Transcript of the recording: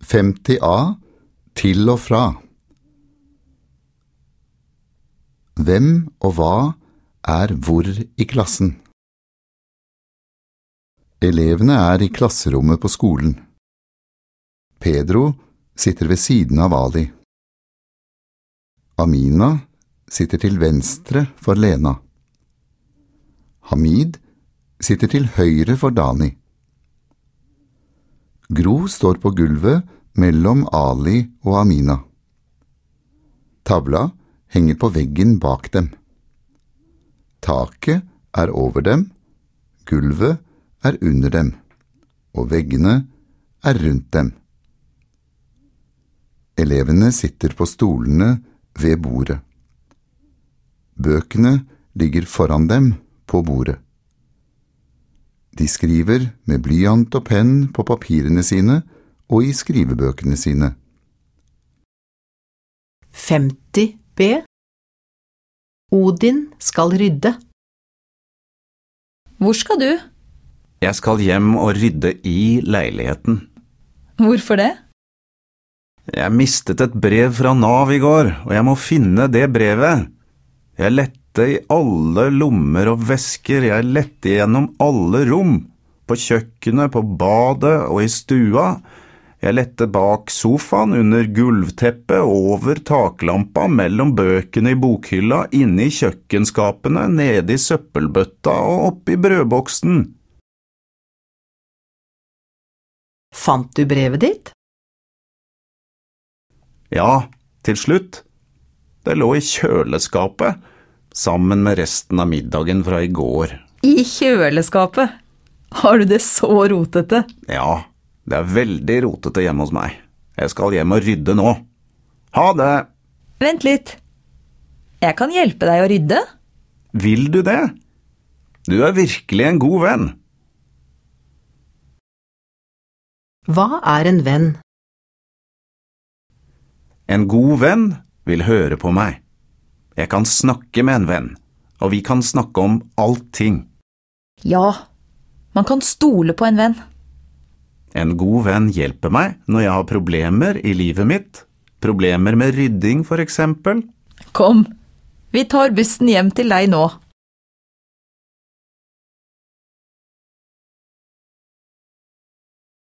50A til og fra. Hvem og hva hvor i klassen? Elevene i klasserommet på skolen. Pedro sitter ved siden av Ali. Amina sitter til venstre for Lena. Hamid sitter til høyre for Dani. Gro står på gulvet mellom Ali og Amina. Tavla henger på veggen bak dem. Taket over dem, gulvet under dem, og veggene rundt dem. Elevene sitter på stolene ved bordet. Bøkene ligger foran dem på bordet. De skriver med blyant og penn på papirene sine og i skrivebøkene sine. 50B. Odin skal rydde. Hvor skal du? Jeg skal hjem og rydde i leiligheten. Hvorfor det? Jeg mistet et brev fra Nav i går, og jeg må finne det brevet. Jeg lette i alle lommer og vesker, jeg lette gjennom alle rom, på kjøkkenet, på badet og i stua. Jeg lette bak sofaen, under gulvteppet, over taklampa, mellom bøkene i bokhylla, inne i kjøkkenskapene, nede i søppelbøtta og oppi brødboksen. Fant du brevet ditt? Ja, til slutt. Det lå i kjøleskapet, sammen med resten av middagen fra i går. I kjøleskapet? Har du det så rotete? Ja, det veldig rotete hjemme hos meg. Jeg skal hjem og rydde nå. Ha det! Vent litt. Jeg kan hjelpe deg å rydde. Vil du det? Du virkelig en god venn. Hva en venn? En god venn vil høre på meg. Jeg kan snakke med en venn, og vi kan snakke om allting. Ja, man kan stole på en venn. En god venn hjelper meg når jeg har problemer i livet mitt. Problemer med rydding, for eksempel. Kom, vi tar bussen hjem til deg nå.